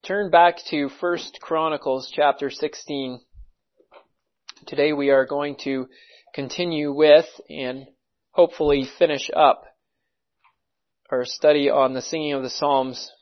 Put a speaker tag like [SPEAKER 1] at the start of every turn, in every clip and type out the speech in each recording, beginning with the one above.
[SPEAKER 1] Turn back to 1 Chronicles chapter 16. Today we are going to continue with and hopefully finish up our study on the singing of the Psalms.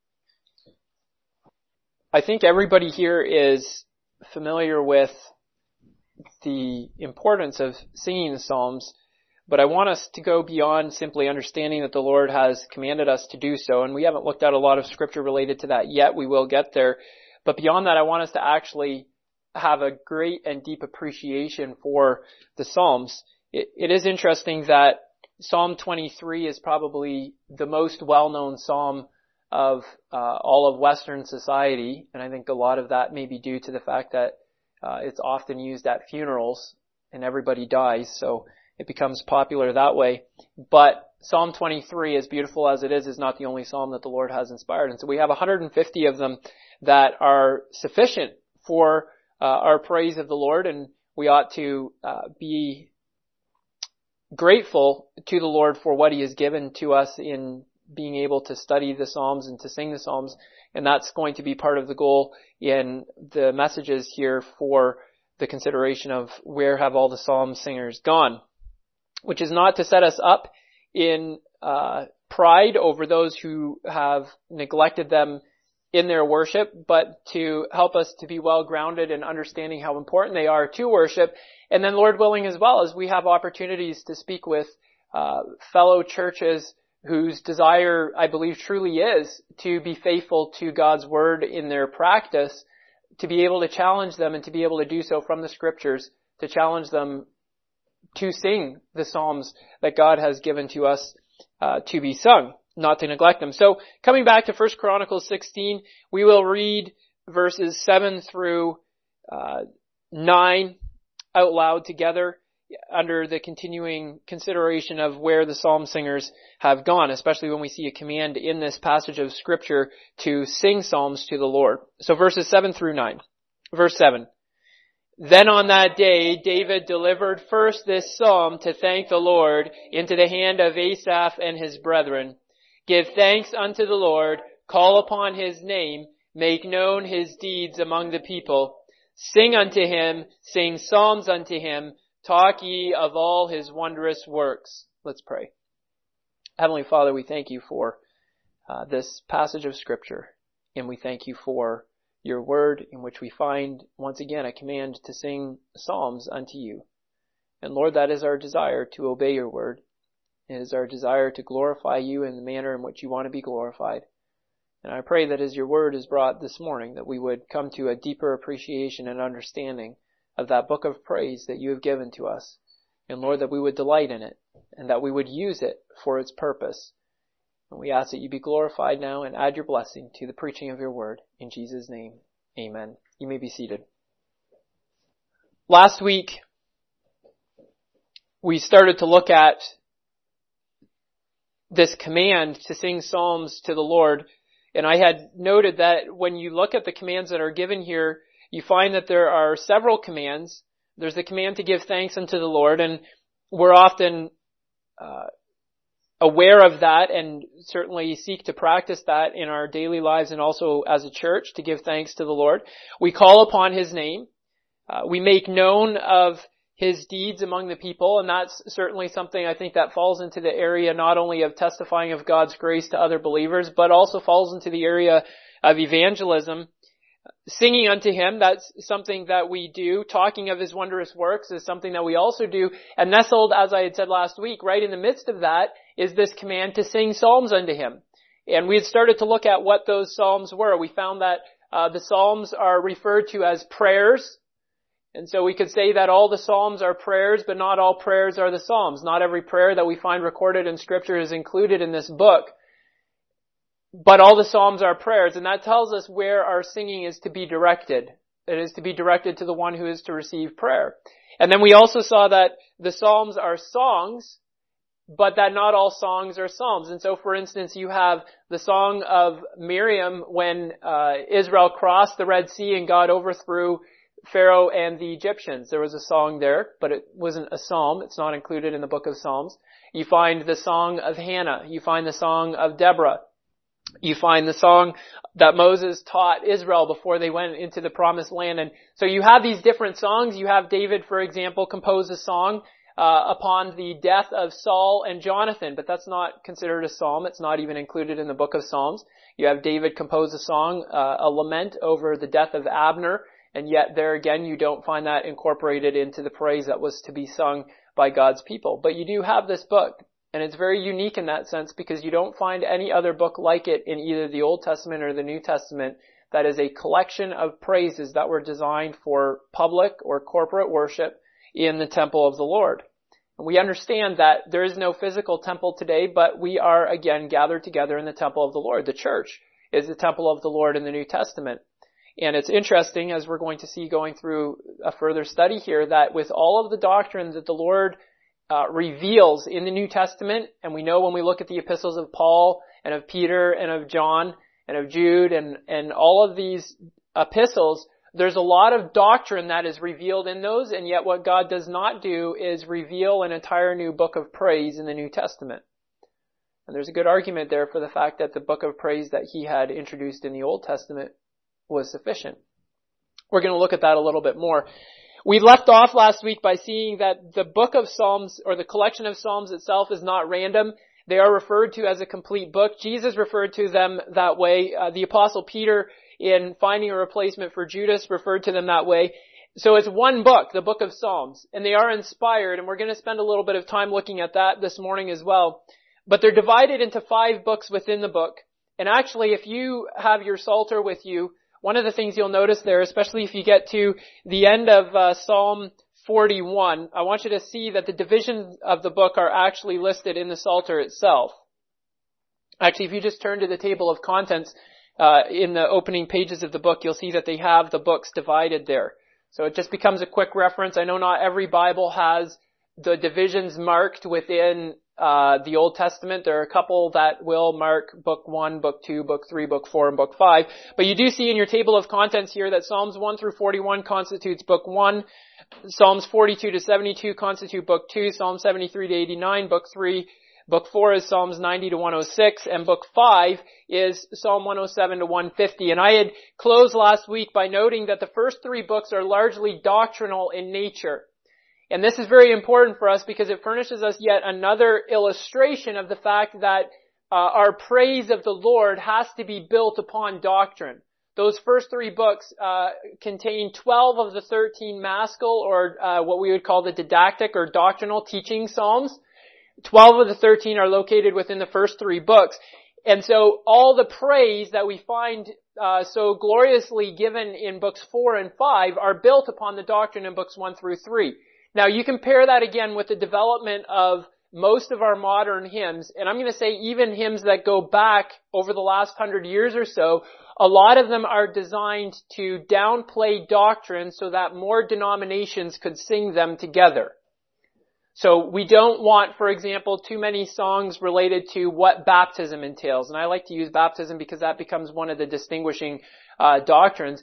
[SPEAKER 1] I think everybody here is familiar with the importance of singing the Psalms, but I want us to go beyond simply understanding that the Lord has commanded us to do so, and we haven't looked at a lot of scripture related to that yet. We will get there. But beyond that, I want us to actually have a great and deep appreciation for the Psalms. It is interesting that Psalm 23 is probably the most well-known psalm of all of Western society, and I think a lot of that may be due to the fact that it's often used at funerals and everybody dies, so it becomes popular that way. But Psalm 23, as beautiful as it is not the only psalm that the Lord has inspired. And so we have 150 of them that are sufficient for our praise of the Lord, and we ought to be grateful to the Lord for what He has given to us in being able to study the Psalms and to sing the Psalms. And that's going to be part of the goal in the messages here for the consideration of where have all the Psalm singers gone. Which is not to set us up in pride over those who have neglected them in their worship, but to help us to be well grounded in understanding how important they are to worship. And then, Lord willing, as well, as we have opportunities to speak with fellow churches whose desire, I believe, truly is to be faithful to God's word in their practice, to be able to challenge them and to be able to do so from the scriptures, to challenge them to sing the Psalms that God has given to us to be sung, not to neglect them. So coming back to 1 Chronicles 16, we will read verses 7 through 9 out loud together under the continuing consideration of where the psalm singers have gone, especially when we see a command in this passage of Scripture to sing psalms to the Lord. So verses 7 through 9. Verse 7. Then on that day, David delivered first this psalm to thank the Lord into the hand of Asaph and his brethren. Give thanks unto the Lord, call upon His name, make known His deeds among the people. Sing unto Him, sing psalms unto Him, talk ye of all His wondrous works. Let's pray. Heavenly Father, we thank You for this passage of Scripture, and we thank You for Your word, in which we find once again a command to sing psalms unto You. And Lord, that is our desire, to obey Your word. It is our desire to glorify You in the manner in which You want to be glorified. And I pray that as Your word is brought this morning, that we would come to a deeper appreciation and understanding of that book of praise that You have given to us. And Lord, that we would delight in it, and that we would use it for its purpose. And we ask that You be glorified now and add Your blessing to the preaching of Your word. In Jesus' name, amen. You may be seated. Last week, we started to look at this command to sing psalms to the Lord. And I had noted that when you look at the commands that are given here, you find that there are several commands. There's the command to give thanks unto the Lord, and we're often aware of that and certainly seek to practice that in our daily lives and also as a church to give thanks to the Lord. We call upon His name. We make known of His deeds among the people, and that's certainly something I think that falls into the area not only of testifying of God's grace to other believers, but also falls into the area of evangelism. Singing unto Him, that's something that we do. Talking of His wondrous works is something that we also do. And nestled, as I had said last week, right in the midst of that is this command to sing psalms unto Him. And we had started to look at what those psalms were. We found that the psalms are referred to as prayers. And so we could say that all the psalms are prayers, but not all prayers are the psalms. Not every prayer that we find recorded in Scripture is included in this book. But all the psalms are prayers, and that tells us where our singing is to be directed. It is to be directed to the one who is to receive prayer. And then we also saw that the psalms are songs, but that not all songs are psalms. And so, for instance, you have the song of Miriam when Israel crossed the Red Sea and God overthrew Pharaoh and the Egyptians. There was a song there, but it wasn't a psalm. It's not included in the book of Psalms. You find the song of Hannah. You find the song of Deborah. You find the song that Moses taught Israel before they went into the promised land. And so you have these different songs. You have David, for example, compose a song upon the death of Saul and Jonathan, but that's not considered a psalm. It's not even included in the book of Psalms. You have David compose a song, a lament over the death of Abner, and yet there again you don't find that incorporated into the praise that was to be sung by God's people. But you do have this book, and it's very unique in that sense because you don't find any other book like it in either the Old Testament or the New Testament that is a collection of praises that were designed for public or corporate worship in the temple of the Lord. And we understand that there is no physical temple today, but we are again gathered together in the temple of the Lord. The church is the temple of the Lord in the New Testament. And it's interesting, as we're going to see going through a further study here, that with all of the doctrines that the Lord reveals in the New Testament, and we know when we look at the epistles of Paul and of Peter and of John and of Jude and all of these epistles, there's a lot of doctrine that is revealed in those, and yet what God does not do is reveal an entire new book of praise in the New Testament. And there's a good argument there for the fact that the book of praise that he had introduced in the Old Testament was sufficient. We're going to look at that a little bit more. We left off last week by seeing that the book of Psalms, or the collection of Psalms itself, is not random. They are referred to as a complete book. Jesus referred to them that way. The Apostle Peter, in finding a replacement for Judas, referred to them that way. So it's one book, the book of Psalms, and they are inspired, and we're going to spend a little bit of time looking at that this morning as well. But they're divided into 5 books within the book. And actually, if you have your Psalter with you, one of the things you'll notice there, especially if you get to the end of Psalm 41, I want you to see that the divisions of the book are actually listed in the Psalter itself. Actually, if you just turn to the table of contents in the opening pages of the book, you'll see that they have the books divided there. So it just becomes a quick reference. I know not every Bible has the divisions marked within the Old Testament. There are a couple that will mark book 1, book 2, book 3, book 4, and book 5. But you do see in your table of contents here that Psalms 1 through 41 constitutes book 1. Psalms 42 to 72 constitute book 2. Psalm 73 to 89, book 3. Book 4 is Psalms 90 to 106, and book 5 is Psalm 107 to 150. And I had closed last week by noting that the first 3 books are largely doctrinal in nature. And this is very important for us because it furnishes us yet another illustration of the fact that our praise of the Lord has to be built upon doctrine. Those first 3 books contain 12 of the 13 maskil, or what we would call the didactic or doctrinal teaching psalms. 12 of the 13 are located within the first 3 books. And so all the praise that we find so gloriously given in books 4 and 5 are built upon the doctrine in books 1 through 3. Now you compare that again with the development of most of our modern hymns, and I'm going to say even hymns that go back over the last 100 years or so, a lot of them are designed to downplay doctrine so that more denominations could sing them together. So we don't want, for example, too many songs related to what baptism entails. And I like to use baptism because that becomes one of the distinguishing doctrines.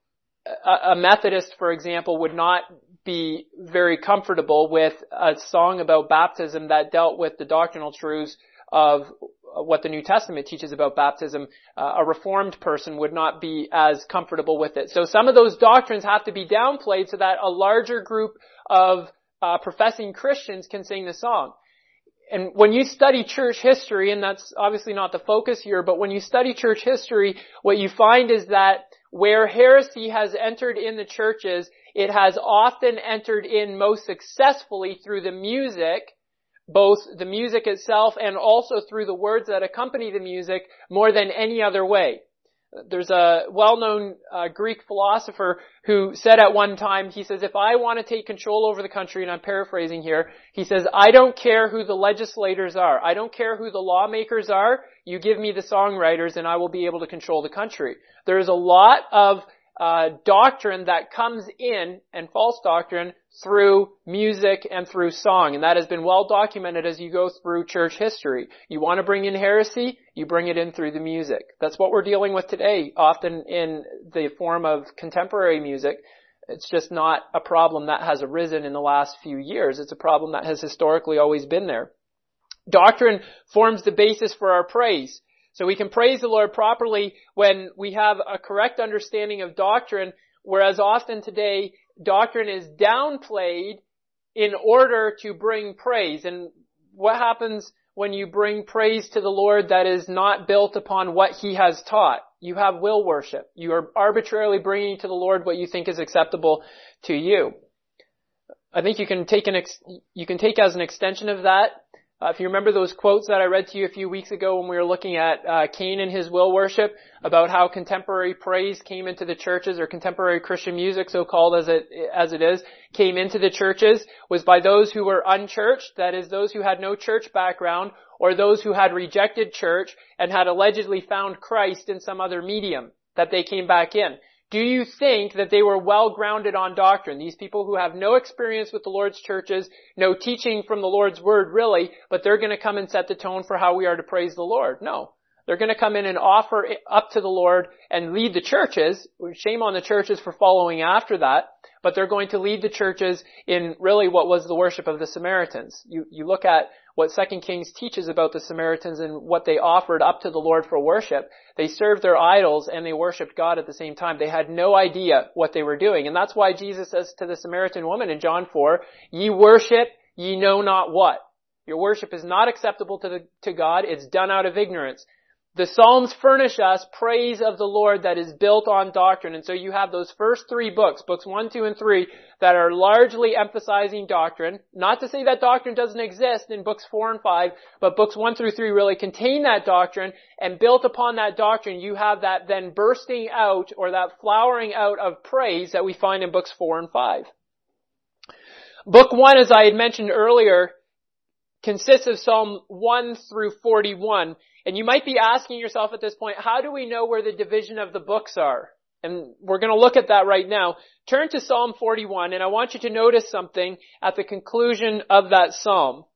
[SPEAKER 1] A Methodist, for example, would not be very comfortable with a song about baptism that dealt with the doctrinal truths of what the New Testament teaches about baptism. A Reformed person would not be as comfortable with it. So some of those doctrines have to be downplayed so that a larger group of professing Christians can sing the song. And when you study church history, and that's obviously not the focus here, but when you study church history, what you find is that where heresy has entered in the churches, it has often entered in most successfully through the music, both the music itself and also through the words that accompany the music, more than any other way. There's a well-known Greek philosopher who said at one time, he says, if I want to take control over the country, and I'm paraphrasing here, he says, I don't care who the legislators are. I don't care who the lawmakers are. You give me the songwriters and I will be able to control the country. There's a lot of doctrine that comes in, and false doctrine, through music and through song. And that has been well documented as you go through church history. You want to bring in heresy, you bring it in through the music. That's what we're dealing with today, often in the form of contemporary music. It's just not a problem that has arisen in the last few years. It's a problem that has historically always been there. Doctrine forms the basis for our praise. So we can praise the Lord properly when we have a correct understanding of doctrine, whereas often today, doctrine is downplayed in order to bring praise. And what happens when you bring praise to the Lord that is not built upon what He has taught? You have will worship. You are arbitrarily bringing to the Lord what you think is acceptable to you. I think you can take as an extension of that. If you remember those quotes that I read to you a few weeks ago when we were looking at Cain and his will worship, about how contemporary praise came into the churches, or contemporary Christian music, so called as it is, came into the churches, was by those who were unchurched, that is, those who had no church background, or those who had rejected church and had allegedly found Christ in some other medium that they came back in. Do you think that they were well grounded on doctrine? These people who have no experience with the Lord's churches, no teaching from the Lord's word really, but they're going to come and set the tone for how we are to praise the Lord. No. They're going to come in and offer up to the Lord and lead the churches. Shame on the churches for following after that. But they're going to lead the churches in really what was the worship of the Samaritans. You look at what 2 Kings teaches about the Samaritans and what they offered up to the Lord for worship. They served their idols and they worshiped God at the same time. They had no idea what they were doing. And that's why Jesus says to the Samaritan woman in John 4, "Ye worship, ye know not what." Your worship is not acceptable to God. It's done out of ignorance. The Psalms furnish us praise of the Lord that is built on doctrine. And so you have those first three books, books 1, 2, and 3, that are largely emphasizing doctrine. Not to say that doctrine doesn't exist in books 4 and 5, but books 1 through 3 really contain that doctrine, and built upon that doctrine, you have that then bursting out, or that flowering out of praise that we find in books 4 and 5. Book 1, as I had mentioned earlier, consists of Psalm 1 through 41. And you might be asking yourself at this point, how do we know where the division of the books are? And we're going to look at that right now. Turn to Psalm 41, and I want you to notice something at the conclusion of that psalm.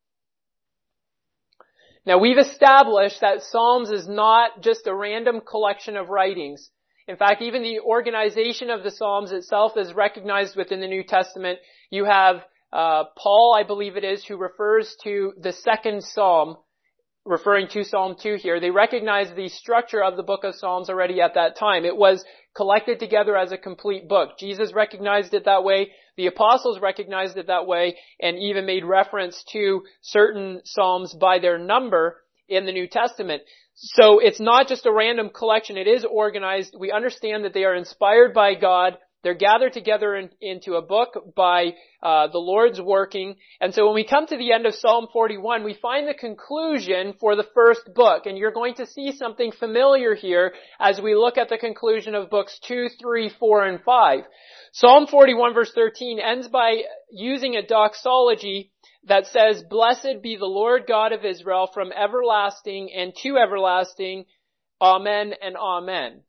[SPEAKER 1] Now, we've established that Psalms is not just a random collection of writings. In fact, even the organization of the Psalms itself is recognized within the New Testament. You have Paul, I believe it is, who refers to the second psalm, referring to Psalm 2 here. They recognize the structure of the book of Psalms already at that time. It was collected together as a complete book. Jesus recognized it that way. The apostles recognized it that way, and even made reference to certain Psalms by their number in the New Testament. So it's not just a random collection. It is organized. We understand that they are inspired by God. They're gathered together into a book by the Lord's working. And so when we come to the end of Psalm 41, we find the conclusion for the first book. And you're going to see something familiar here as we look at the conclusion of books 2, 3, 4, and 5. Psalm 41 verse 13 ends by using a doxology that says, "Blessed be the Lord God of Israel from everlasting and to everlasting. Amen and amen."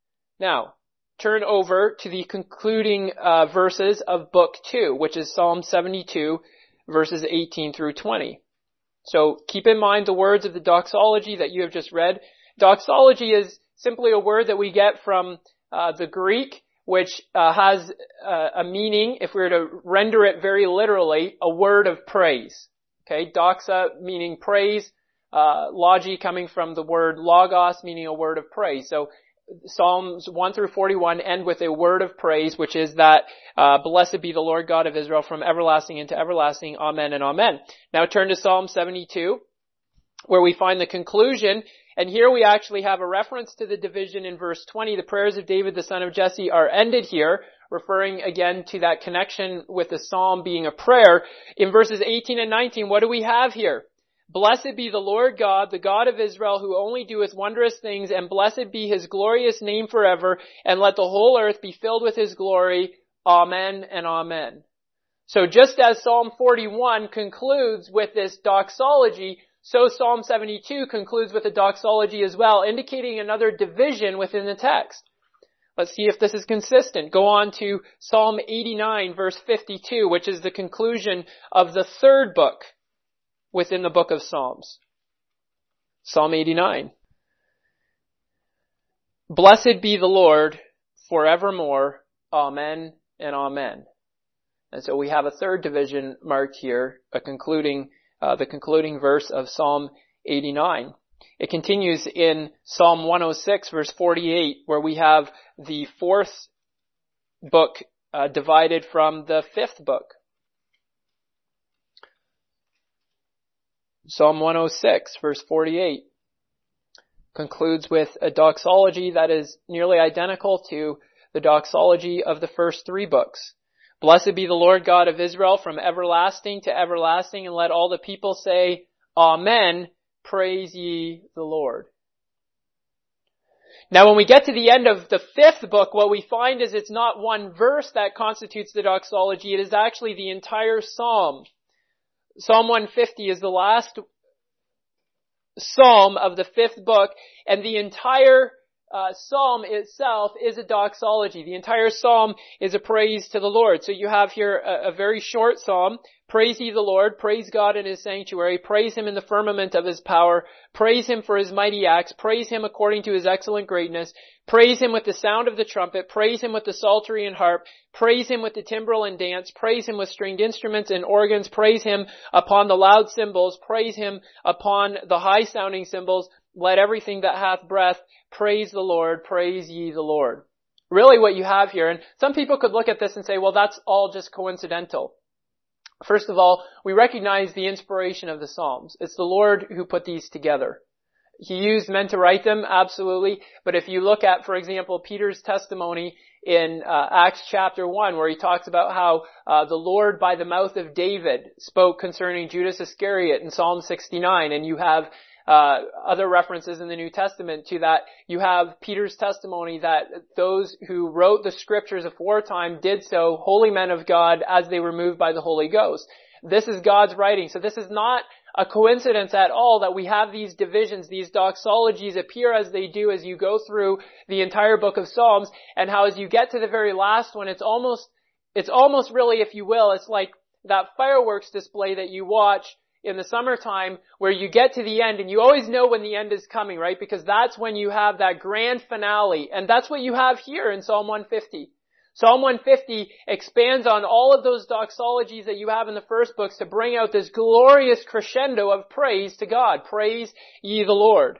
[SPEAKER 1] Now, turn over to the concluding verses of Book 2, which is Psalm 72, verses 18 through 20. So keep in mind the words of the doxology that you have just read. Doxology is simply a word that we get from the Greek, which has a meaning, if we were to render it very literally, a word of praise. Okay, doxa meaning praise, logi coming from the word logos, meaning a word of praise. So Psalms 1 through 41 end with a word of praise, which is that, "Blessed be the Lord God of Israel from everlasting into everlasting. Amen and amen." Now turn to Psalm 72, where we find the conclusion. And here we actually have a reference to the division in verse 20. The prayers of David, the son of Jesse, are ended here, referring again to that connection with the psalm being a prayer. In verses 18 and 19, what do we have here? "Blessed be the Lord God, the God of Israel, who only doeth wondrous things, and blessed be his glorious name forever, and let the whole earth be filled with his glory. Amen and amen." So just as Psalm 41 concludes with this doxology, so Psalm 72 concludes with a doxology as well, indicating another division within the text. Let's see if this is consistent. Go on to Psalm 89, verse 52, which is the conclusion of the third book within the book of Psalms. Psalm 89. "Blessed be the Lord forevermore. Amen and amen." And so we have a third division marked here, the concluding verse of Psalm 89. It continues in Psalm 106 verse 48, where we have the fourth book divided from the fifth book. Psalm 106 verse 48 concludes with a doxology that is nearly identical to the doxology of the first three books. Blessed be the Lord God of Israel from everlasting to everlasting, and let all the people say, Amen, praise ye the Lord. Now when we get to the end of the fifth book, what we find is it's not one verse that constitutes the doxology, it is actually the entire psalm. Psalm 150 is the last psalm of the fifth book, and the entire psalm itself is a doxology. The entire psalm is a praise to the Lord. So you have here a very short psalm. Praise ye the Lord, praise God in His sanctuary, praise Him in the firmament of His power, praise Him for His mighty acts, praise Him according to His excellent greatness, praise Him with the sound of the trumpet, praise Him with the psaltery and harp, praise Him with the timbrel and dance, praise Him with stringed instruments and organs, praise Him upon the loud cymbals, praise Him upon the high sounding cymbals, let everything that hath breath praise the Lord, praise ye the Lord. Really what you have here, and some people could look at this and say, well, that's all just coincidental. First of all, we recognize the inspiration of the Psalms. It's the Lord who put these together. He used men to write them, absolutely. But if you look at, for example, Peter's testimony in Acts chapter 1, where he talks about how the Lord by the mouth of David spoke concerning Judas Iscariot in Psalm 69, and you have other references in the New Testament to that. You have Peter's testimony that those who wrote the scriptures aforetime did so, holy men of God, as they were moved by the Holy Ghost. This is God's writing. So this is not a coincidence at all that we have these divisions, these doxologies appear as they do as you go through the entire book of Psalms, and how as you get to the very last one, it's almost really, if you will, it's like that fireworks display that you watch in the summertime where you get to the end and you always know when the end is coming, right? Because that's when you have that grand finale. And that's what you have here in Psalm 150. Psalm 150 expands on all of those doxologies that you have in the first books to bring out this glorious crescendo of praise to God. Praise ye the Lord.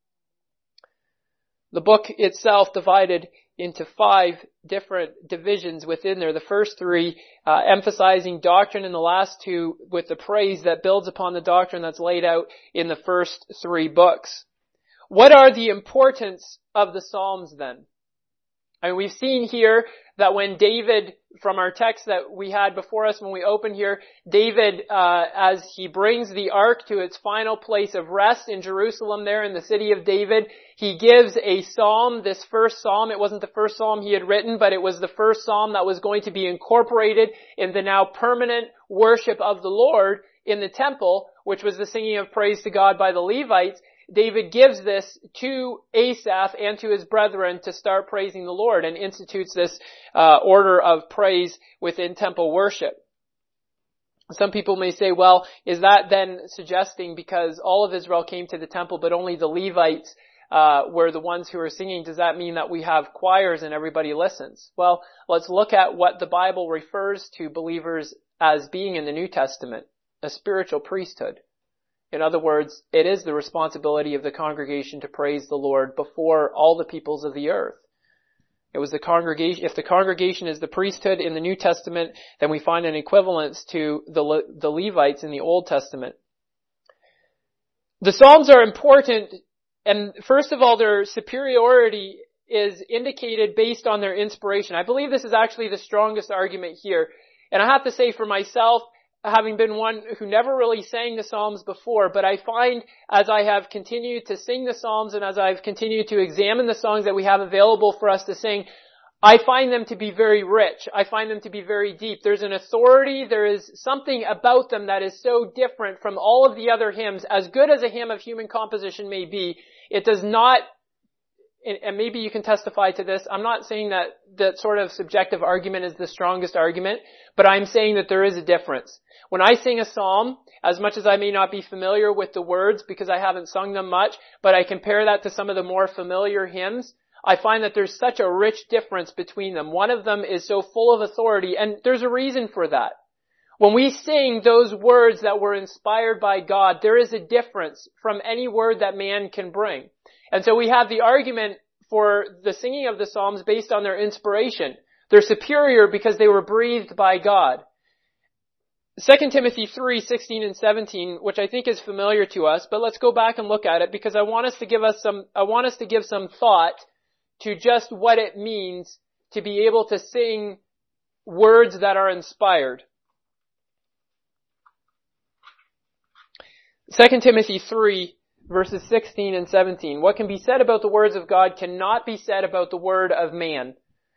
[SPEAKER 1] The book itself divided into 5 different divisions within there. The first 3 emphasizing doctrine, and the last 2 with the praise that builds upon the doctrine that's laid out in the first 3 books. What are the importance of the Psalms then? I mean, we've seen here that when David, from our text that we had before us when we opened here, David, as he brings the ark to its final place of rest in Jerusalem there in the city of David, he gives a psalm, this first psalm. It wasn't the first psalm he had written, but it was the first psalm that was going to be incorporated in the now permanent worship of the Lord in the temple, which was the singing of praise to God by the Levites. David gives this to Asaph and to his brethren to start praising the Lord, and institutes this order of praise within temple worship. Some people may say, well, is that then suggesting because all of Israel came to the temple but only the Levites were the ones who are singing, does that mean that we have choirs and everybody listens? Well, let's look at what the Bible refers to believers as being in the New Testament, a spiritual priesthood. In other words, it is the responsibility of the congregation to praise the Lord before all the peoples of the earth. It was the congregation. If the congregation is the priesthood in the New Testament, then we find an equivalence to the Levites in the Old Testament. The Psalms are important, and first of all, their superiority is indicated based on their inspiration. I believe this is actually the strongest argument here. And I have to say for myself, having been one who never really sang the Psalms before, but I find as I have continued to sing the Psalms and as I've continued to examine the songs that we have available for us to sing, I find them to be very rich. I find them to be very deep. There's an authority, there is something about them that is so different from all of the other hymns. As good as a hymn of human composition may be, it does not, and maybe you can testify to this, I'm not saying that that sort of subjective argument is the strongest argument, but I'm saying that there is a difference. When I sing a psalm, as much as I may not be familiar with the words because I haven't sung them much, but I compare that to some of the more familiar hymns, I find that there's such a rich difference between them. One of them is so full of authority, and there's a reason for that. When we sing those words that were inspired by God, there is a difference from any word that man can bring. And so we have the argument for the singing of the Psalms based on their inspiration. They're superior because they were breathed by God. 2 Timothy 3:16 and 17, which I think is familiar to us, but let's go back and look at it because I want us to give some thought to just what it means to be able to sing words that are inspired. 2 Timothy 3, verses 16 and 17. What can be said about the words of God cannot be said about the word of man.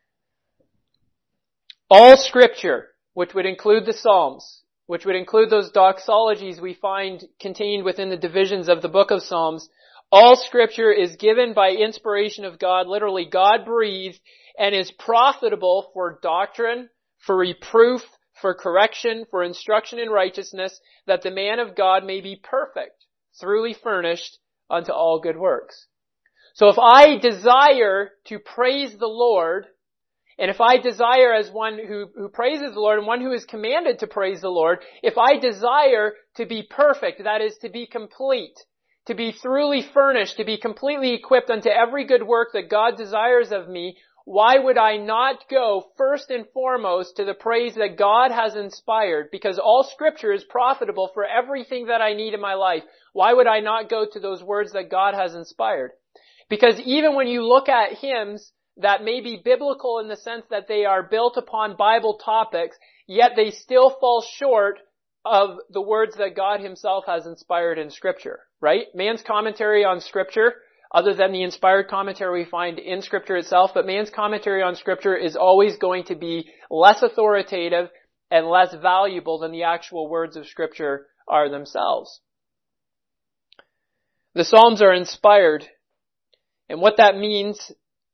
[SPEAKER 1] All Scripture, which would include the Psalms, which would include those doxologies we find contained within the divisions of the book of Psalms, all Scripture is given by inspiration of God, literally God-breathed, and is profitable for doctrine, for reproof, for correction, for instruction in righteousness, that the man of God may be perfect, thoroughly furnished unto all good works. So if I desire to praise the Lord, and if I desire as one who praises the Lord and one who is commanded to praise the Lord, if I desire to be perfect, that is to be complete, to be thoroughly furnished, to be completely equipped unto every good work that God desires of me, why would I not go first and foremost to the praise that God has inspired? Because all Scripture is profitable for everything that I need in my life. Why would I not go to those words that God has inspired? Because even when you look at hymns that may be biblical in the sense that they are built upon Bible topics, yet they still fall short of the words that God himself has inspired in Scripture, right? Man's commentary on Scripture, other than the inspired commentary we find in Scripture itself, but man's commentary on Scripture is always going to be less authoritative and less valuable than the actual words of Scripture are themselves. The Psalms are inspired, and what that means,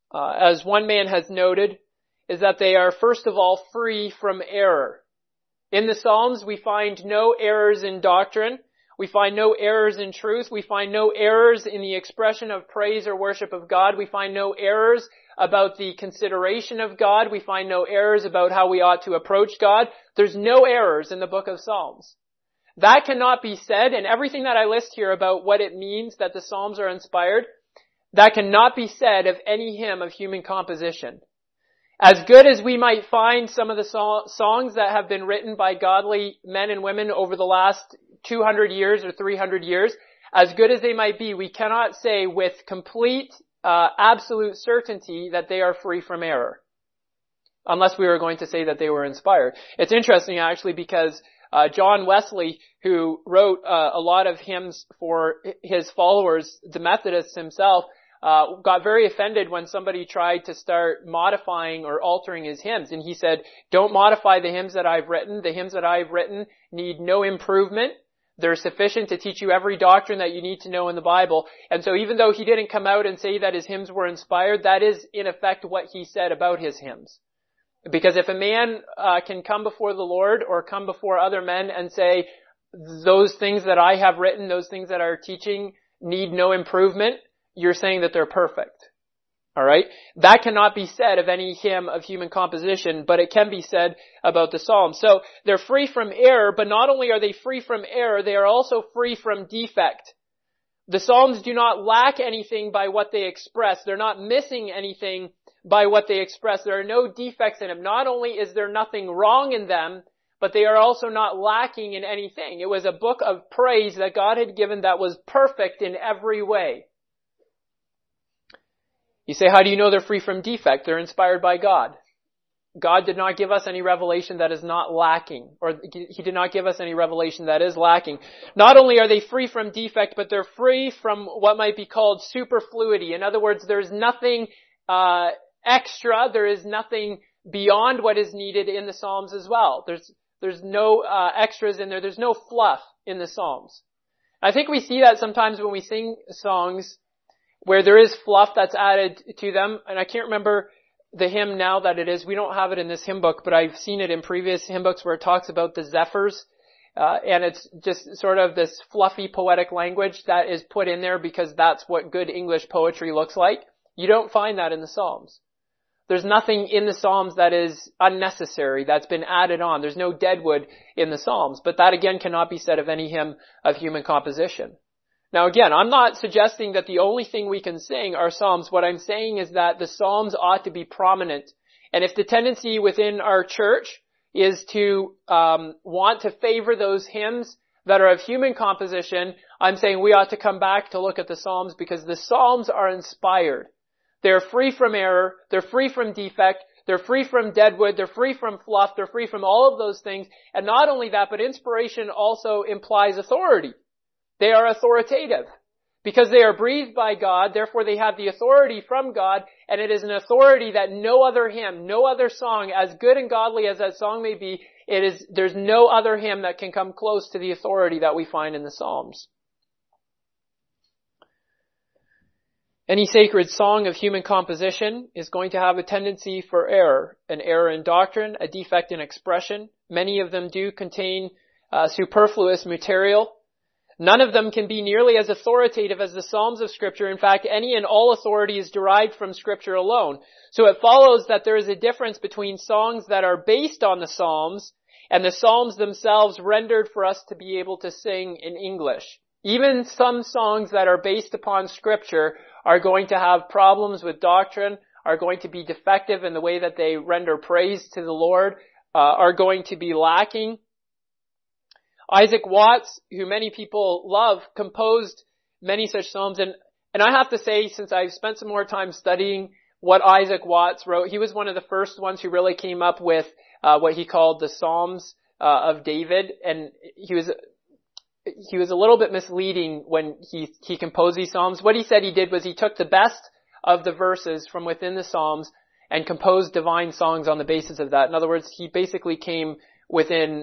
[SPEAKER 1] as one man has noted, is that they are first of all free from error. In the Psalms, we find no errors in doctrine. We find no errors in truth. We find no errors in the expression of praise or worship of God. We find no errors about the consideration of God. We find no errors about how we ought to approach God. There's no errors in the book of Psalms. That cannot be said, and everything that I list here about what it means that the Psalms are inspired, that cannot be said of any hymn of human composition. As good as we might find some of the songs that have been written by godly men and women over the last 200 years or 300 years, as good as they might be, we cannot say with complete, absolute certainty that they are free from error. Unless we were going to say that they were inspired. It's interesting actually because John Wesley, who wrote a lot of hymns for his followers, the Methodists himself, got very offended when somebody tried to start modifying or altering his hymns. And he said, don't modify the hymns that I've written. The hymns that I've written need no improvement. They're sufficient to teach you every doctrine that you need to know in the Bible. And so even though he didn't come out and say that his hymns were inspired, that is in effect what he said about his hymns. Because if a man can come before the Lord or come before other men and say, those things that I have written, those things that are teaching need no improvement, you're saying that they're perfect. Alright? That cannot be said of any hymn of human composition, but it can be said about the Psalms. So they're free from error, but not only are they free from error, they are also free from defect. The Psalms do not lack anything by what they express. They're not missing anything by what they express. There are no defects in them. Not only is there nothing wrong in them, but they are also not lacking in anything. It was a book of praise that God had given that was perfect in every way. You say, how do you know they're free from defect? They're inspired by God. God did not give us any revelation that is not lacking, or He did not give us any revelation that is lacking. Not only are they free from defect, but they're free from what might be called superfluity. In other words, there's nothing extra. There is nothing beyond what is needed in the Psalms as well. There's no extras in there. There's no fluff in the Psalms. I think we see that sometimes when we sing songs where there is fluff that's added to them. And I can't remember the hymn now that it is. We don't have it in this hymn book, but I've seen it in previous hymn books where it talks about the zephyrs. And it's just sort of this fluffy poetic language that is put in there because that's what good English poetry looks like. You don't find that in the Psalms. There's nothing in the Psalms that is unnecessary, that's been added on. There's no dead wood in the Psalms. But that again cannot be said of any hymn of human composition. Now again, I'm not suggesting that the only thing we can sing are Psalms. What I'm saying is that the Psalms ought to be prominent. And if the tendency within our church is to want to favor those hymns that are of human composition, I'm saying we ought to come back to look at the Psalms, because the Psalms are inspired. They're free from error, they're free from defect, they're free from deadwood, they're free from fluff, they're free from all of those things. And not only that, but inspiration also implies authority. They are authoritative. Because they are breathed by God, therefore they have the authority from God, and it is an authority that no other hymn, no other song, as good and godly as that song may be, there's no other hymn that can come close to the authority that we find in the Psalms. Any sacred song of human composition is going to have a tendency for error, an error in doctrine, a defect in expression. Many of them do contain superfluous material. None of them can be nearly as authoritative as the Psalms of Scripture. In fact, any and all authority is derived from Scripture alone. So it follows that there is a difference between songs that are based on the Psalms and the Psalms themselves rendered for us to be able to sing in English. Even some songs that are based upon Scripture are going to have problems with doctrine, are going to be defective in the way that they render praise to the Lord, are going to be lacking. Isaac Watts, who many people love, composed many such psalms. And I have to say, since I've spent some more time studying what Isaac Watts wrote, he was one of the first ones who really came up with what he called the Psalms of David. And he was a little bit misleading when he composed these psalms. What he said he did was he took the best of the verses from within the Psalms and composed divine songs on the basis of that. In other words, he basically came within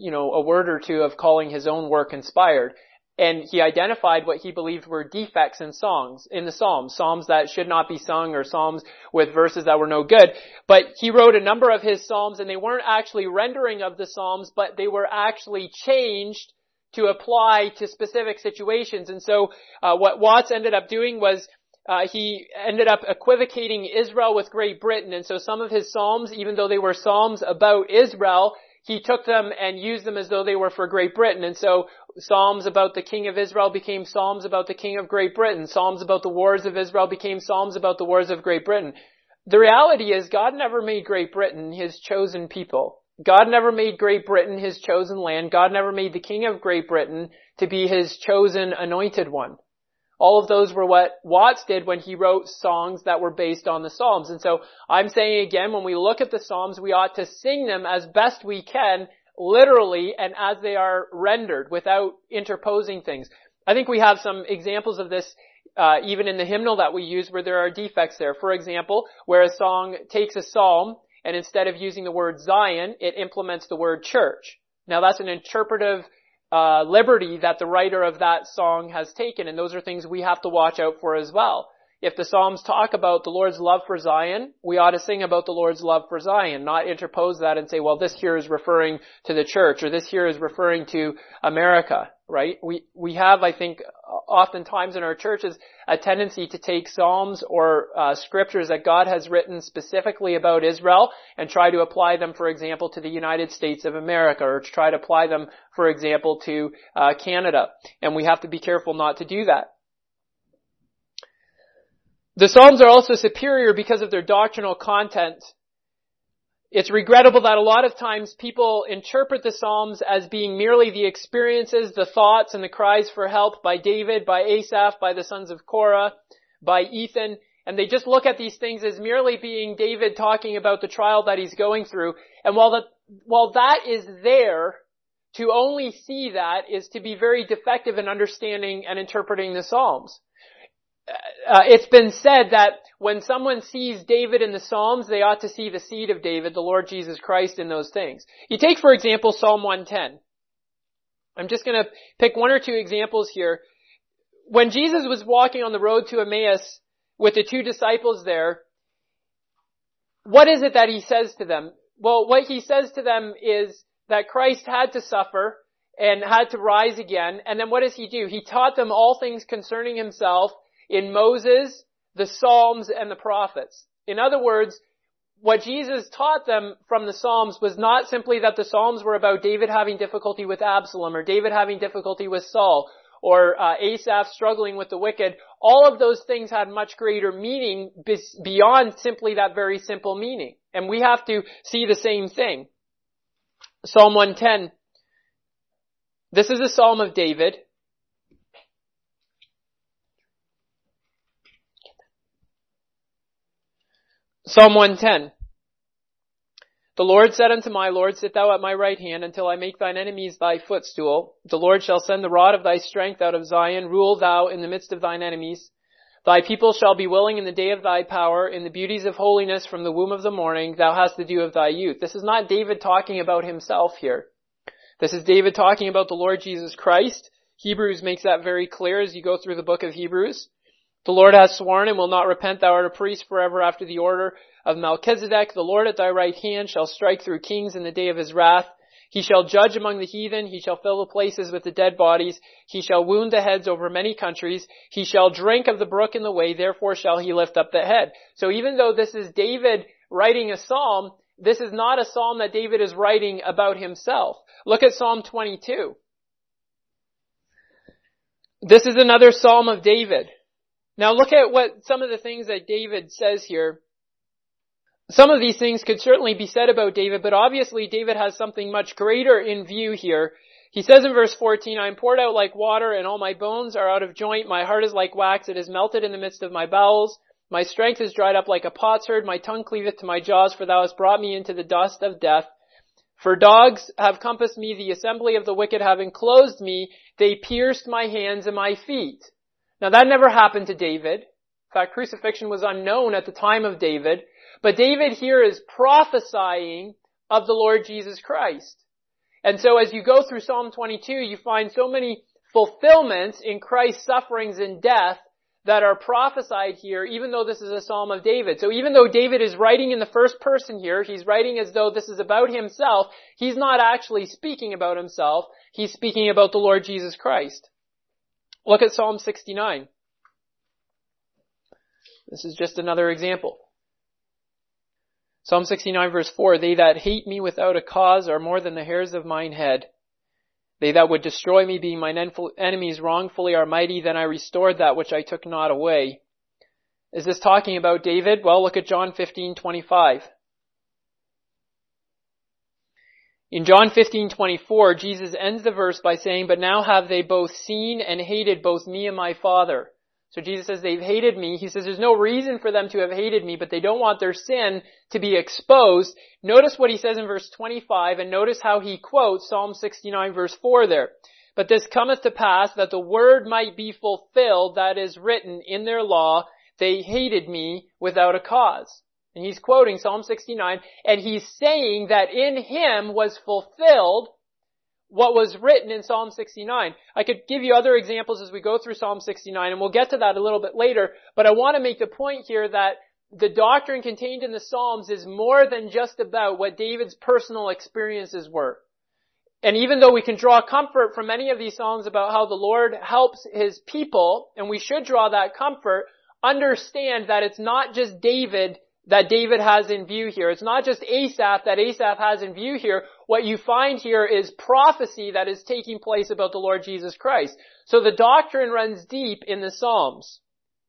[SPEAKER 1] a word or two of calling his own work inspired. And he identified what he believed were defects in songs, in the Psalms. Psalms that should not be sung, or Psalms with verses that were no good. But he wrote a number of his Psalms, and they weren't actually rendering of the Psalms, but they were actually changed to apply to specific situations. And so, what Watts ended up doing was, he ended up equivocating Israel with Great Britain. And so some of his Psalms, even though they were Psalms about Israel, he took them and used them as though they were for Great Britain. And so Psalms about the king of Israel became Psalms about the king of Great Britain. Psalms about the wars of Israel became Psalms about the wars of Great Britain. The reality is God never made Great Britain his chosen people. God never made Great Britain his chosen land. God never made the king of Great Britain to be his chosen anointed one. All of those were what Watts did when he wrote songs that were based on the Psalms. And so I'm saying again, when we look at the Psalms, we ought to sing them as best we can, literally, and as they are rendered, without interposing things. I think we have some examples of this even in the hymnal that we use where there are defects there. For example, where a song takes a psalm and instead of using the word Zion, it implements the word church. Now that's an interpretive liberty that the writer of that song has taken, and those are things we have to watch out for as well. If the Psalms talk about the Lord's love for Zion, we ought to sing about the Lord's love for Zion, not interpose that and say, well, this here is referring to the church, or this here is referring to America, right? We have, I think, oftentimes in our churches a tendency to take Psalms or scriptures that God has written specifically about Israel and try to apply them, for example, to the United States of America, or to try to apply them, for example, to Canada. And we have to be careful not to do that. The Psalms are also superior because of their doctrinal content. It's regrettable that a lot of times people interpret the Psalms as being merely the experiences, the thoughts, and the cries for help by David, by Asaph, by the sons of Korah, by Ethan, and they just look at these things as merely being David talking about the trial that he's going through. And while that is there, to only see that is to be very defective in understanding and interpreting the Psalms. It's been said that when someone sees David in the Psalms, they ought to see the seed of David, the Lord Jesus Christ, in those things. You take, for example, Psalm 110. I'm just going to pick one or two examples here. When Jesus was walking on the road to Emmaus with the two disciples there, what is it that he says to them? Well, what he says to them is that Christ had to suffer and had to rise again. And then what does he do? He taught them all things concerning himself in Moses, the Psalms, and the prophets. In other words, what Jesus taught them from the Psalms was not simply that the Psalms were about David having difficulty with Absalom, or David having difficulty with Saul, or Asaph struggling with the wicked. All of those things had much greater meaning beyond simply that very simple meaning. And we have to see the same thing. Psalm 110. This is a Psalm of David. Psalm 110. The Lord said unto my Lord, sit thou at my right hand until I make thine enemies thy footstool. The Lord shall send the rod of thy strength out of Zion. Rule thou in the midst of thine enemies. Thy people shall be willing in the day of thy power. In the beauties of holiness from the womb of the morning thou hast the dew of thy youth. This is not David talking about himself here. This is David talking about the Lord Jesus Christ. Hebrews makes that very clear as you go through the book of Hebrews. The Lord has sworn and will not repent. Thou art a priest forever after the order of Melchizedek. The Lord at thy right hand shall strike through kings in the day of his wrath. He shall judge among the heathen. He shall fill the places with the dead bodies. He shall wound the heads over many countries. He shall drink of the brook in the way. Therefore shall he lift up the head. So even though this is David writing a psalm, this is not a psalm that David is writing about himself. Look at Psalm 22. This is another psalm of David. Now look at what some of the things that David says here. Some of these things could certainly be said about David, but obviously David has something much greater in view here. He says in verse 14, I am poured out like water, and all my bones are out of joint. My heart is like wax, it is melted in the midst of my bowels. My strength is dried up like a potsherd. My tongue cleaveth to my jaws, for thou hast brought me into the dust of death. For dogs have compassed me, the assembly of the wicked have enclosed me. They pierced my hands and my feet. Now that never happened to David. In fact, crucifixion was unknown at the time of David. But David here is prophesying of the Lord Jesus Christ. And so as you go through Psalm 22, you find so many fulfillments in Christ's sufferings and death that are prophesied here, even though this is a Psalm of David. So even though David is writing in the first person here, he's writing as though this is about himself, he's not actually speaking about himself, he's speaking about the Lord Jesus Christ. Look at Psalm 69. This is just another example. Psalm 69 verse 4, they that hate me without a cause are more than the hairs of mine head. They that would destroy me, being mine enemies wrongfully, are mighty. Then I restored that which I took not away. Is this talking about David? Well, look at John 15:25. In John 15:24, Jesus ends the verse by saying, but now have they both seen and hated both me and my Father. So Jesus says they've hated me. He says there's no reason for them to have hated me, but they don't want their sin to be exposed. Notice what he says in verse 25, and notice how he quotes Psalm 69 verse 4 there. But this cometh to pass that the word might be fulfilled that is written in their law, they hated me without a cause. And he's quoting Psalm 69, and he's saying that in him was fulfilled what was written in Psalm 69. I could give you other examples as we go through Psalm 69, and we'll get to that a little bit later, but I want to make the point here that the doctrine contained in the Psalms is more than just about what David's personal experiences were. And even though we can draw comfort from many of these Psalms about how the Lord helps his people, and we should draw that comfort, understand that it's not just David that David has in view here. It's not just Asaph that Asaph has in view here. What you find here is prophecy that is taking place about the Lord Jesus Christ. So the doctrine runs deep in the Psalms.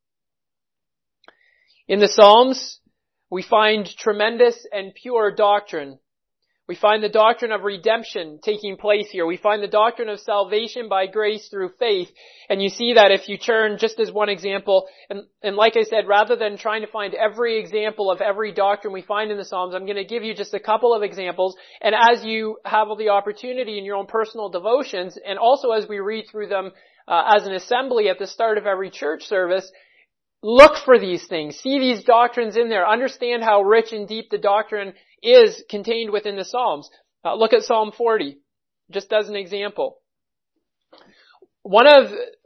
[SPEAKER 1] In the Psalms, we find tremendous and pure doctrine. We find the doctrine of redemption taking place here. We find the doctrine of salvation by grace through faith. And you see that if you turn, just as one example, and like I said, rather than trying to find every example of every doctrine we find in the Psalms, I'm going to give you just a couple of examples. And as you have the opportunity in your own personal devotions, and also as we read through them as an assembly at the start of every church service, look for these things. See these doctrines in there. Understand how rich and deep the doctrine is contained within the Psalms. Look at Psalm 40, just as an example. One of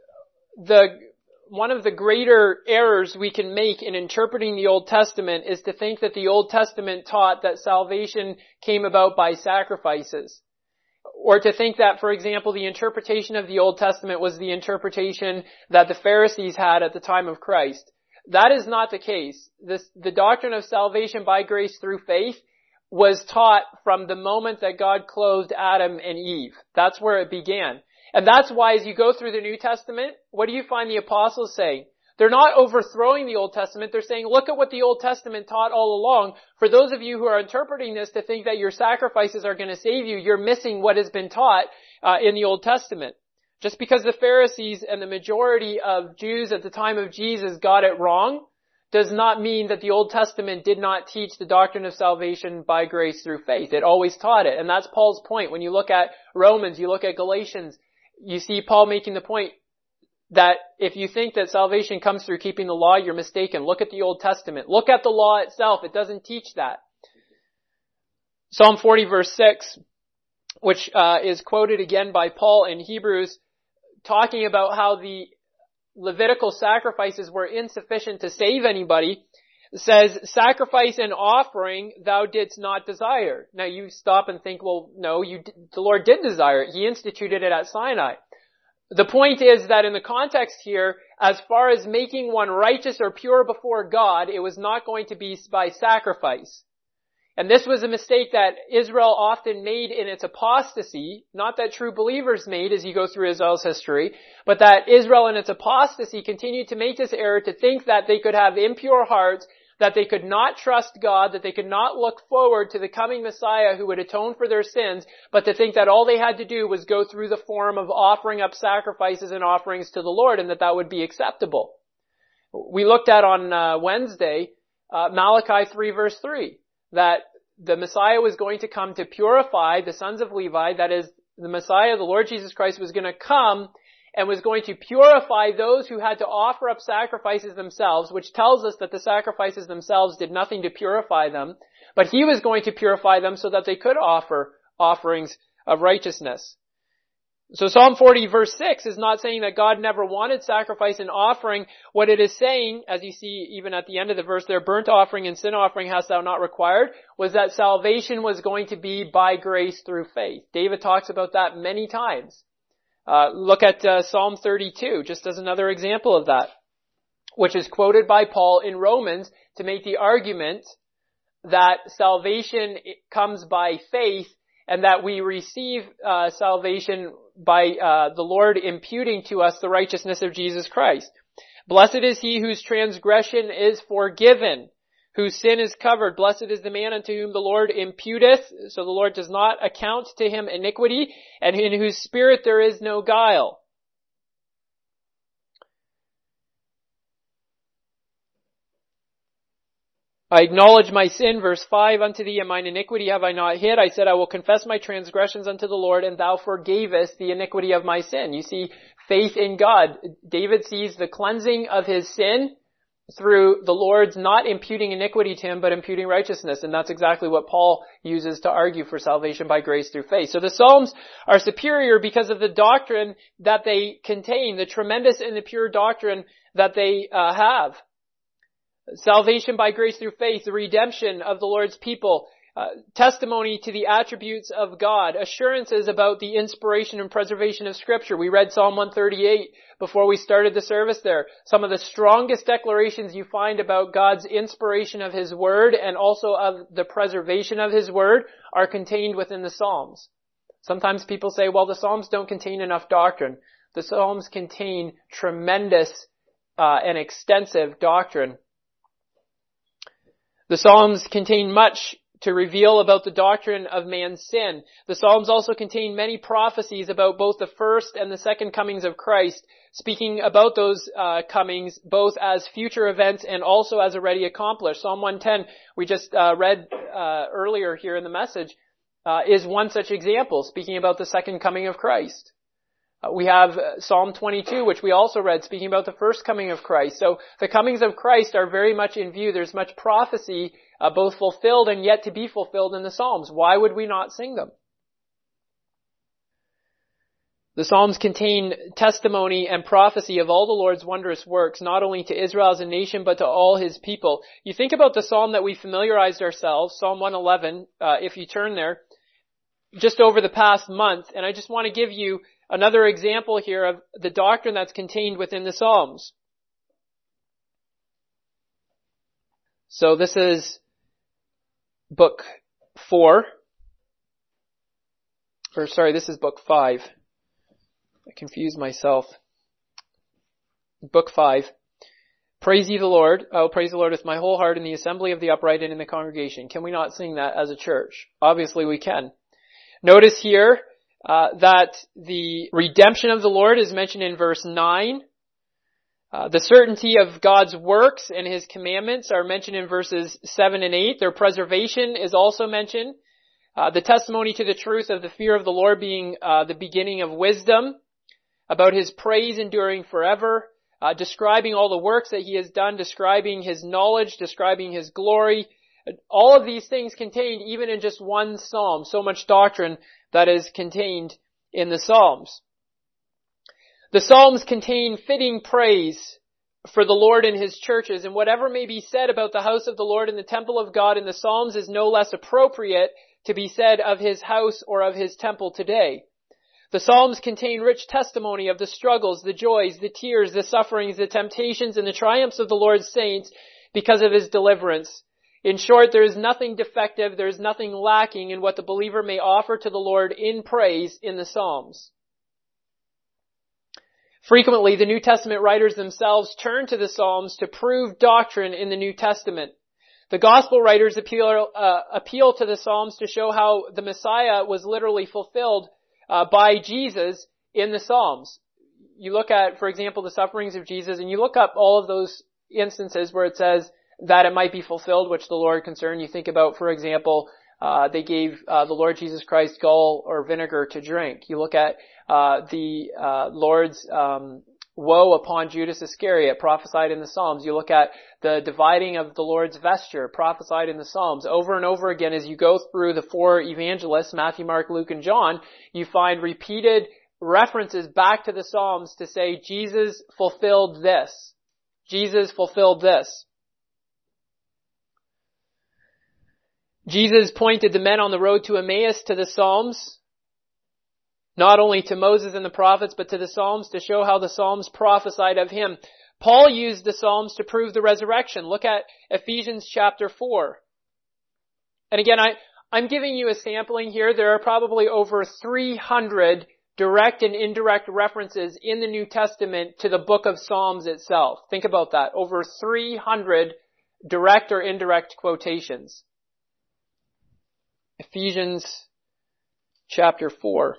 [SPEAKER 1] the greater errors we can make in interpreting the Old Testament is to think that the Old Testament taught that salvation came about by sacrifices. Or to think that, for example, the interpretation of the Old Testament was the interpretation that the Pharisees had at the time of Christ. That is not the case. The doctrine of salvation by grace through faith was taught from the moment that God clothed Adam and Eve. That's where it began. And that's why as you go through the New Testament, what do you find the apostles saying? They're not overthrowing the Old Testament. They're saying, look at what the Old Testament taught all along. For those of you who are interpreting this to think that your sacrifices are going to save you, you're missing what has been taught in the Old Testament. Just because the Pharisees and the majority of Jews at the time of Jesus got it wrong does not mean that the Old Testament did not teach the doctrine of salvation by grace through faith. It always taught it. And that's Paul's point. When you look at Romans, you look at Galatians, you see Paul making the point that if you think that salvation comes through keeping the law, you're mistaken. Look at the Old Testament. Look at the law itself. It doesn't teach that. Psalm 40 verse 6, which is quoted again by Paul in Hebrews, talking about how the Levitical sacrifices were insufficient to save anybody, says, sacrifice and offering thou didst not desire. Now you stop and think, well, no, the Lord did desire it. He instituted it at Sinai. The point is that in the context here, as far as making one righteous or pure before God, it was not going to be by sacrifice. And this was a mistake that Israel often made in its apostasy, not that true believers made as you go through Israel's history, but that Israel in its apostasy continued to make this error to think that they could have impure hearts, that they could not trust God, that they could not look forward to the coming Messiah who would atone for their sins, but to think that all they had to do was go through the form of offering up sacrifices and offerings to the Lord and that would be acceptable. We looked at on Wednesday, Malachi 3 verse 3. That the Messiah was going to come to purify the sons of Levi, that is, the Messiah, the Lord Jesus Christ, was going to come and was going to purify those who had to offer up sacrifices themselves, which tells us that the sacrifices themselves did nothing to purify them, but he was going to purify them so that they could offer offerings of righteousness. So Psalm 40 verse 6 is not saying that God never wanted sacrifice and offering. What it is saying, as you see even at the end of the verse there, burnt offering and sin offering hast thou not required, was that salvation was going to be by grace through faith. David talks about that many times. Look at Psalm 32, just as another example of that, which is quoted by Paul in Romans to make the argument that salvation comes by faith and that we receive salvation by the Lord imputing to us the righteousness of Jesus Christ. Blessed is he whose transgression is forgiven, whose sin is covered. Blessed is the man unto whom the Lord imputeth, so the Lord does not account to him iniquity, and in whose spirit there is no guile. I acknowledge my sin, verse 5, unto thee, and mine iniquity have I not hid. I said, I will confess my transgressions unto the Lord, and thou forgavest the iniquity of my sin. You see, faith in God. David sees the cleansing of his sin through the Lord's not imputing iniquity to him, but imputing righteousness. And that's exactly what Paul uses to argue for salvation by grace through faith. So the Psalms are superior because of the doctrine that they contain, the tremendous and the pure doctrine that they have. Salvation by grace through faith, the redemption of the Lord's people, testimony to the attributes of God, assurances about the inspiration and preservation of Scripture. We read Psalm 138 before we started the service there. Some of the strongest declarations you find about God's inspiration of His Word and also of the preservation of His Word are contained within the Psalms. Sometimes people say, well, the Psalms don't contain enough doctrine. The Psalms contain tremendous and extensive doctrine. The Psalms contain much to reveal about the doctrine of man's sin. The Psalms also contain many prophecies about both the first and the second comings of Christ, speaking about those comings both as future events and also as already accomplished. Psalm 110, we just read earlier here in the message, is one such example, speaking about the second coming of Christ. We have Psalm 22, which we also read, speaking about the first coming of Christ. So the comings of Christ are very much in view. There's much prophecy, both fulfilled and yet to be fulfilled in the Psalms. Why would we not sing them? The Psalms contain testimony and prophecy of all the Lord's wondrous works, not only to Israel as a nation, but to all His people. You think about the Psalm that we familiarized ourselves, Psalm 111, if you turn there, just over the past month, and I just want to give you another example here of the doctrine that's contained within the Psalms. So this is book 4. This is book 5. I confused myself. Book 5. Praise ye the Lord. I will praise the Lord with my whole heart in the assembly of the upright and in the congregation. Can we not sing that as a church? Obviously we can. Notice here that the redemption of the Lord is mentioned in verse 9. The certainty of God's works and His commandments are mentioned in verses 7 and 8. Their preservation is also mentioned. The testimony to the truth of the fear of the Lord being the beginning of wisdom, about His praise enduring forever, describing all the works that He has done, describing His knowledge, describing His glory. All of these things contained even in just one psalm. So much doctrine that is contained in the Psalms. The Psalms contain fitting praise for the Lord and His churches, and whatever may be said about the house of the Lord and the temple of God in the Psalms is no less appropriate to be said of His house or of His temple today. The Psalms contain rich testimony of the struggles, the joys, the tears, the sufferings, the temptations, and the triumphs of the Lord's saints because of His deliverance. In short, there is nothing defective, there is nothing lacking in what the believer may offer to the Lord in praise in the Psalms. Frequently, the New Testament writers themselves turn to the Psalms to prove doctrine in the New Testament. The Gospel writers appeal to the Psalms to show how the Messiah was literally fulfilled by Jesus in the Psalms. You look at, for example, the sufferings of Jesus, and you look up all of those instances where it says that it might be fulfilled, which the Lord concerned. You think about, for example, they gave the Lord Jesus Christ gall or vinegar to drink. You look at the Lord's woe upon Judas Iscariot, prophesied in the Psalms. You look at the dividing of the Lord's vesture, prophesied in the Psalms. Over and over again, as you go through the 4 evangelists, Matthew, Mark, Luke, and John, you find repeated references back to the Psalms to say, Jesus fulfilled this. Jesus fulfilled this. Jesus pointed the men on the road to Emmaus to the Psalms, not only to Moses and the prophets, but to the Psalms to show how the Psalms prophesied of Him. Paul used the Psalms to prove the resurrection. Look at Ephesians chapter 4. And again, I'm giving you a sampling here. There are probably over 300 direct and indirect references in the New Testament to the book of Psalms itself. Think about that. Over 300 direct or indirect quotations. Ephesians chapter 4.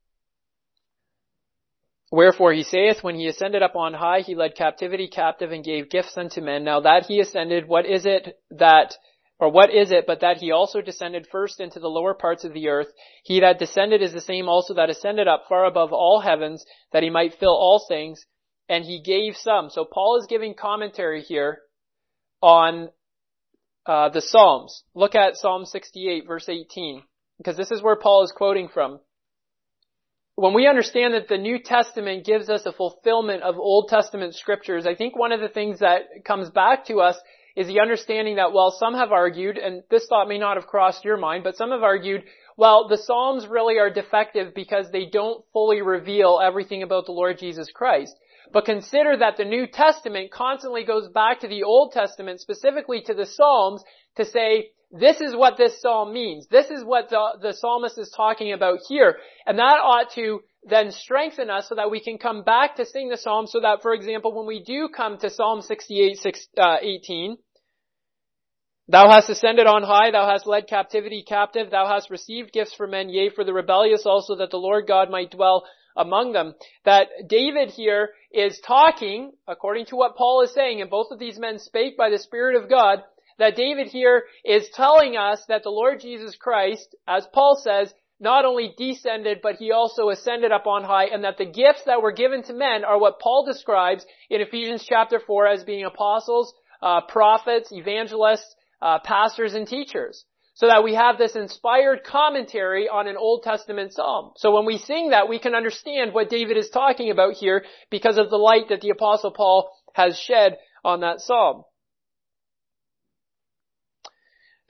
[SPEAKER 1] Wherefore he saith, when he ascended up on high, he led captivity captive and gave gifts unto men. Now that he ascended, what is it but that he also descended first into the lower parts of the earth? He that descended is the same also that ascended up far above all heavens, that he might fill all things. And he gave some. So Paul is giving commentary here on the Psalms. Look at Psalm 68, verse 18, because this is where Paul is quoting from. When we understand that the New Testament gives us a fulfillment of Old Testament scriptures, I think one of the things that comes back to us is the understanding that while some have argued, and this thought may not have crossed your mind, but some have argued, well, the Psalms really are defective because they don't fully reveal everything about the Lord Jesus Christ. But consider that the New Testament constantly goes back to the Old Testament, specifically to the Psalms, to say, this is what this psalm means. This is what the psalmist is talking about here. And that ought to then strengthen us so that we can come back to sing the psalm, so that, for example, when we do come to Psalm 68, 18, thou hast ascended on high, thou hast led captivity captive, thou hast received gifts for men, yea, for the rebellious also, that the Lord God might dwell among them. That David here is talking, according to what Paul is saying, and both of these men spake by the Spirit of God, that David here is telling us that the Lord Jesus Christ, as Paul says, not only descended, but He also ascended up on high, and that the gifts that were given to men are what Paul describes in Ephesians chapter 4 as being apostles, prophets, evangelists, pastors, and teachers. So that we have this inspired commentary on an Old Testament psalm. So when we sing that, we can understand what David is talking about here because of the light that the Apostle Paul has shed on that psalm.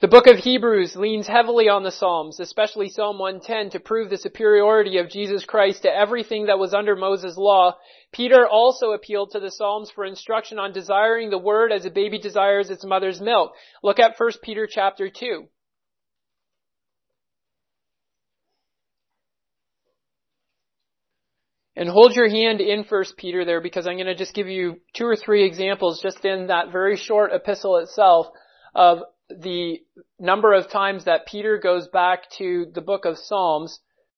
[SPEAKER 1] The book of Hebrews leans heavily on the Psalms, especially Psalm 110, to prove the superiority of Jesus Christ to everything that was under Moses' law. Peter also appealed to the Psalms for instruction on desiring the word as a baby desires its mother's milk. Look at 1 Peter chapter 2. And hold your hand in 1 Peter there, because I'm going to just give you 2 or 3 examples just in that very short epistle itself of the number of times that Peter goes back to the book of Psalms.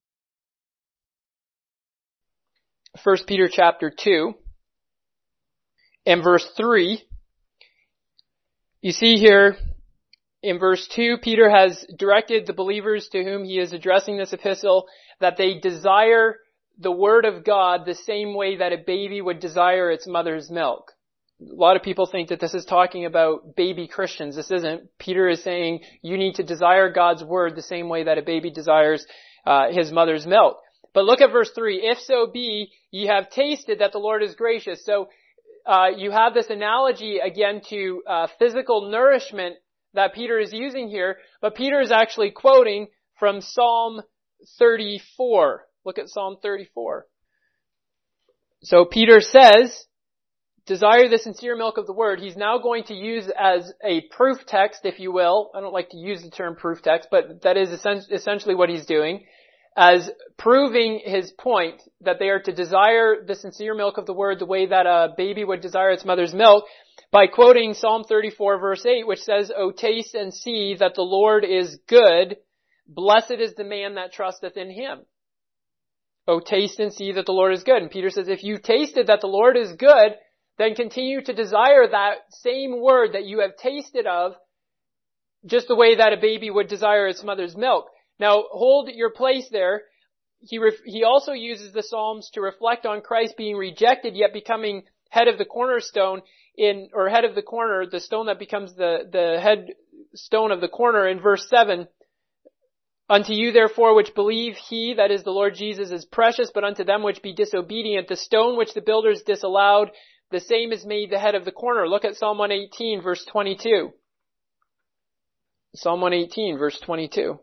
[SPEAKER 1] 1 Peter chapter 2 and verse 3. You see here in verse 2, Peter has directed the believers to whom he is addressing this epistle that they desire the word of God the same way that a baby would desire its mother's milk. A lot of people think that this is talking about baby Christians. This isn't. Peter is saying you need to desire God's word the same way that a baby desires his mother's milk. But look at verse 3. If so be ye have tasted that the Lord is gracious. So you have this analogy again to physical nourishment that Peter is using here. But Peter is actually quoting from Psalm 34. Look at Psalm 34. So Peter says, desire the sincere milk of the word. He's now going to use as a proof text, if you will. I don't like to use the term proof text, but that is essentially what he's doing, as proving his point that they are to desire the sincere milk of the word the way that a baby would desire its mother's milk, by quoting Psalm 34 verse 8, which says, O taste and see that the Lord is good. Blessed is the man that trusteth in him. O taste and see that the Lord is good. And Peter says, if you tasted that the Lord is good, then continue to desire that same word that you have tasted of, just the way that a baby would desire its mother's milk. Now, hold your place there. He also uses the Psalms to reflect on Christ being rejected, yet becoming head of the cornerstone head of the corner, the stone that becomes the head stone of the corner in verse 7. Unto you therefore which believe he, that is the Lord Jesus, is precious, but unto them which be disobedient, the stone which the builders disallowed, the same is made the head of the corner. Look at Psalm 118 verse 22. Psalm 118 verse 22.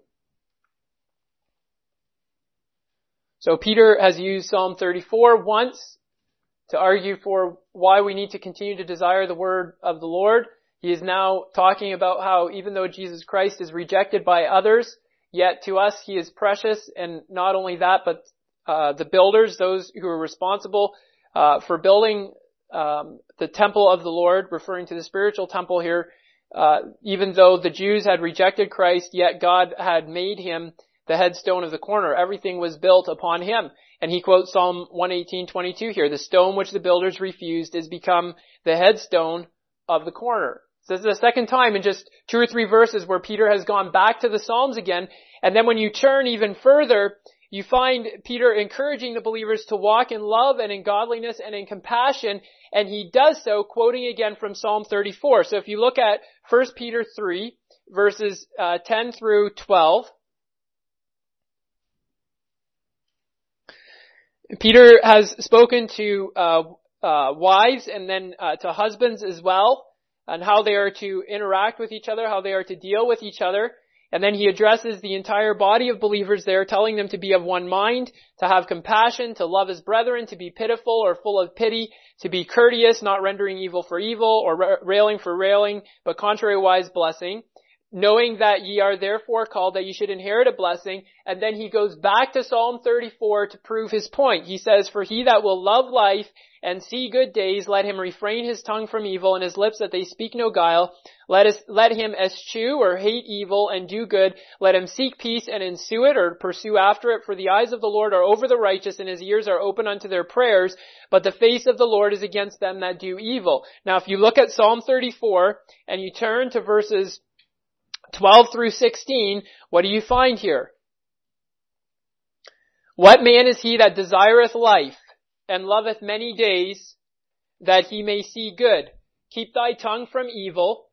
[SPEAKER 1] So Peter has used Psalm 34 once to argue for why we need to continue to desire the word of the Lord. He is now talking about how even though Jesus Christ is rejected by others, yet to us he is precious. And not only that, but the builders, those who are responsible for building the temple of the Lord, referring to the spiritual temple here, even though the Jews had rejected Christ, yet God had made him the headstone of the corner. Everything was built upon him. And he quotes Psalm 118:22 here. The stone which the builders refused is become the headstone of the corner. So this is the second time in just 2 or 3 verses where Peter has gone back to the Psalms again. And then when you turn even further, you find Peter encouraging the believers to walk in love and in godliness and in compassion. And he does so quoting again from Psalm 34. So if you look at 1 Peter 3 verses 10 through 12, Peter has spoken to wives and then to husbands as well, and how they are to interact with each other, how they are to deal with each other. And then he addresses the entire body of believers there, telling them to be of one mind, to have compassion, to love his brethren, to be pitiful or full of pity, to be courteous, not rendering evil for evil, or railing for railing, but contrariwise blessing, knowing that ye are therefore called that ye should inherit a blessing. And then he goes back to Psalm 34 to prove his point. He says, for he that will love life and see good days, let him refrain his tongue from evil and his lips that they speak no guile. Let him eschew or hate evil and do good. Let him seek peace and ensue it or pursue after it. For the eyes of the Lord are over the righteous and his ears are open unto their prayers. But the face of the Lord is against them that do evil. Now if you look at Psalm 34 and you turn to verses 12 through 16, what do you find here? What man is he that desireth life and loveth many days, that he may see good? Keep thy tongue from evil,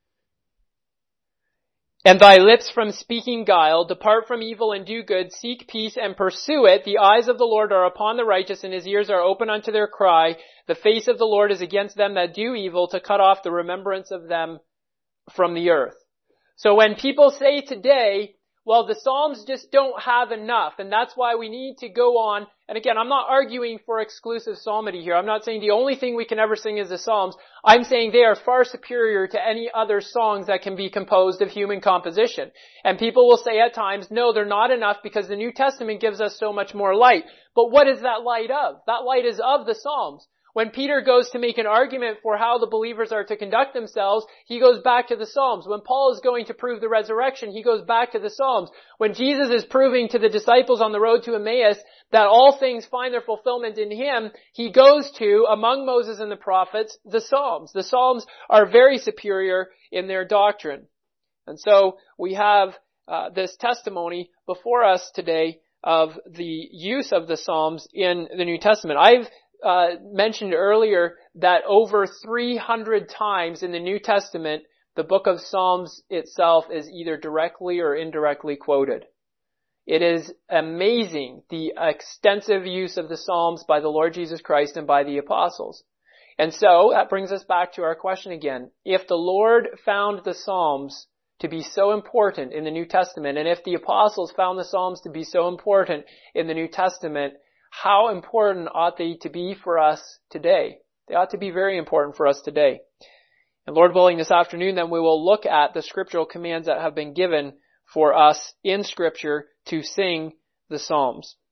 [SPEAKER 1] and thy lips from speaking guile. Depart from evil and do good. Seek peace and pursue it. The eyes of the Lord are upon the righteous, and his ears are open unto their cry. The face of the Lord is against them that do evil, to cut off the remembrance of them from the earth. So when people say today, well, the Psalms just don't have enough, and that's why we need to go on. And again, I'm not arguing for exclusive psalmody here. I'm not saying the only thing we can ever sing is the Psalms. I'm saying they are far superior to any other songs that can be composed of human composition. And people will say at times, no, they're not enough because the New Testament gives us so much more light. But what is that light of? That light is of the Psalms. When Peter goes to make an argument for how the believers are to conduct themselves, he goes back to the Psalms. When Paul is going to prove the resurrection, he goes back to the Psalms. When Jesus is proving to the disciples on the road to Emmaus that all things find their fulfillment in him, he goes to, among Moses and the prophets, the Psalms. The Psalms are very superior in their doctrine. And so we have this testimony before us today of the use of the Psalms in the New Testament. I've mentioned earlier that over 300 times in the New Testament, the book of Psalms itself is either directly or indirectly quoted. It is amazing the extensive use of the Psalms by the Lord Jesus Christ and by the apostles. And so that brings us back to our question again. If the Lord found the Psalms to be so important in the New Testament, and if the apostles found the Psalms to be so important in the New Testament, how important ought they to be for us today? They ought to be very important for us today. And Lord willing, this afternoon then we will look at the scriptural commands that have been given for us in Scripture to sing the Psalms.